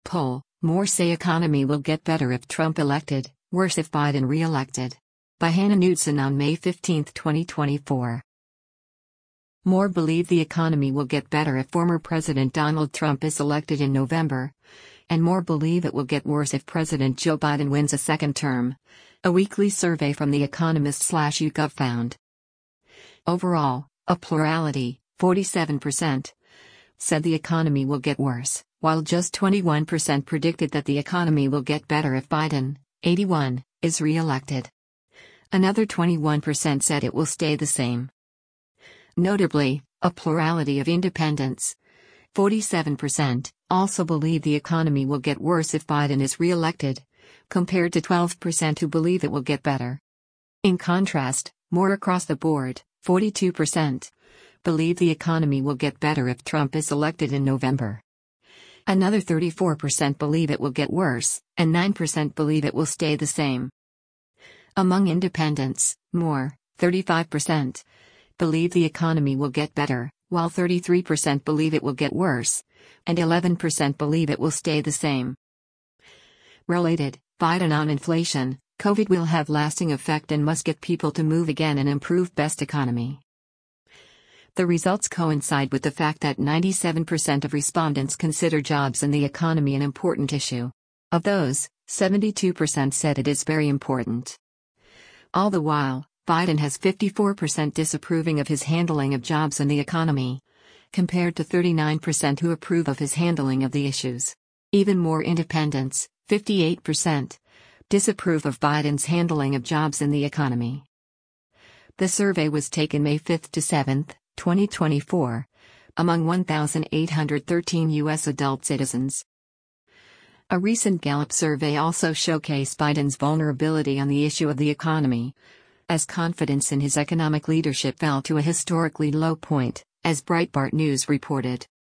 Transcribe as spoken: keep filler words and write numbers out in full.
poll, more say economy will get better if Trump elected, worse if Biden re-elected. By Hannah Knudsen on May fifteenth, twenty twenty-four. More believe the economy will get better if former President Donald Trump is elected in November, and more believe it will get worse if President Joe Biden wins a second term. A weekly survey from The Economist slash YouGov found. Overall, a plurality, forty-seven percent, said the economy will get worse, while just twenty-one percent predicted that the economy will get better if Biden, eighty-one, is re-elected. Another twenty-one percent said it will stay the same. Notably, a plurality of independents, forty-seven percent, also believe the economy will get worse if Biden is re-elected, compared to twelve percent who believe it will get better. In contrast, more across the board, forty-two percent, believe the economy will get better if Trump is elected in November. Another thirty-four percent believe it will get worse, and nine percent believe it will stay the same. Among independents, more, thirty-five percent, believe the economy will get better, while thirty-three percent believe it will get worse, and eleven percent believe it will stay the same. Related, Biden on inflation, COVID will have lasting effect and must get people to move again and improve best economy. The results coincide with the fact that ninety-seven percent of respondents consider jobs and the economy an important issue. Of those, seventy-two percent said it is very important. All the while, Biden has fifty-four percent disapproving of his handling of jobs and the economy, compared to thirty-nine percent who approve of his handling of the issues. Even more independents, fifty-eight percent, disapprove of Biden's handling of jobs and the economy. The survey was taken May fifth to seventh, twenty twenty-four, among one thousand eight hundred thirteen U S adult citizens. A recent Gallup survey also showcased Biden's vulnerability on the issue of the economy, as confidence in his economic leadership fell to a historically low point, as Breitbart News reported.